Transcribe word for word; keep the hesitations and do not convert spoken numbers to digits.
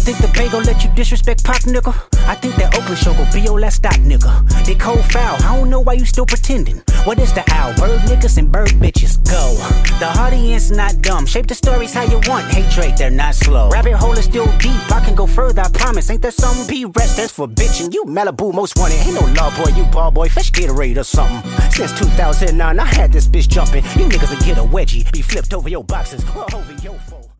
think the Bay gon' let you disrespect Pop, nigga? I think that Oakland show gon' be your last stop, nigga. They cold foul, I don't know why you still pretending. What is the owl? Bird niggas and bird bitches, go. The audience not dumb, shape the stories how you want. Hey Drake, they're not slow. Rabbit hole is still deep, I can go further, I promise. Ain't there something? P-Rest, that's for bitchin'. You Malibu most wanted, ain't no love boy, you ball boy. Fresh Gatorade or something. Since two thousand nine, I had this bitch jumping. You niggas will get a wedgie, be flipped over your boxes, or over your phone.